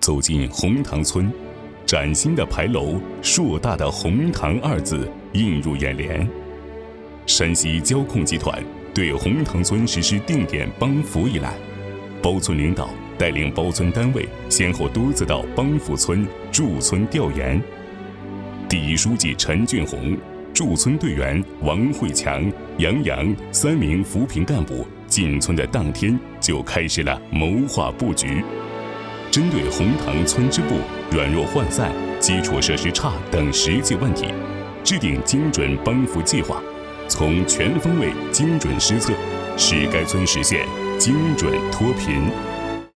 走进红塘村，崭新的牌楼，硕大的红塘二字映入眼帘。山西交控集团对红塘村实施定点帮扶以来，包村领导带领包村单位先后多次到帮扶村驻村调研。第一书记陈俊宏、驻村队员王慧强、杨洋3名扶贫干部进村的当天就开始了谋划布局，针对红塘村支部软弱涣散、基础设施差等实际问题，制定精准帮扶计划，从全方位精准施策，使该村实现精准脱贫。